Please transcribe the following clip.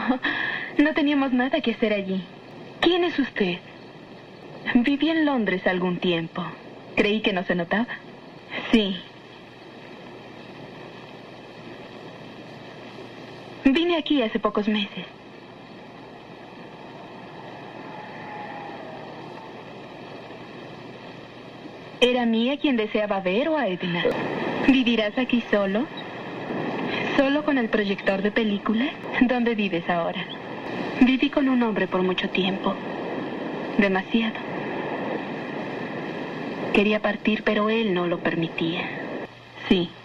no teníamos nada que hacer allí. ¿Quién es usted? Viví en Londres algún tiempo. Creí que no se notaba. Sí. Vine aquí hace pocos meses. ¿Era Mía quien deseaba ver o a Edna? ¿Vivirás aquí solo? ¿Solo con el proyector de películas? ¿Dónde vives ahora? Viví con un hombre por mucho tiempo. Demasiado. Quería partir, pero él no lo permitía. Sí.